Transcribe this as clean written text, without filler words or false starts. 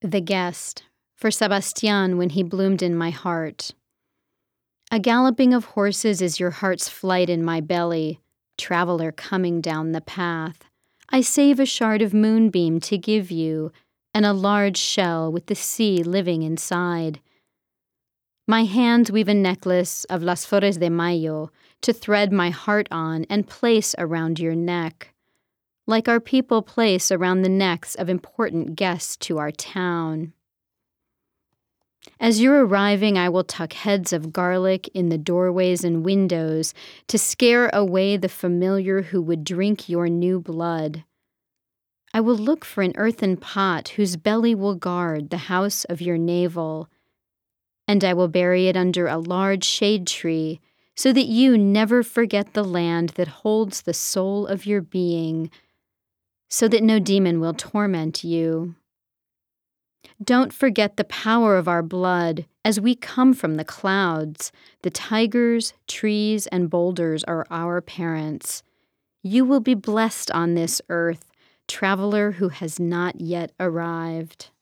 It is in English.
The Guest, for Sebastian when he bloomed in my heart. A galloping of horses is your heart's flight in my belly, traveler coming down the path. I save a shard of moonbeam to give you, and a large shell with the sea living inside. My hands weave a necklace of las flores de mayo to thread my heart on and place around your neck, like our people place around the necks of important guests to our town. As you're arriving, I will tuck heads of garlic in the doorways and windows to scare away the familiar who would drink your new blood. I will look for an earthen pot whose belly will guard the house of your navel, and I will bury it under a large shade tree so that you never forget the land that holds the soul of your being, so that no demon will torment you. Don't forget the power of our blood as we come from the clouds. The tigers, trees, and boulders are our parents. You will be blessed on this earth, traveler who has not yet arrived.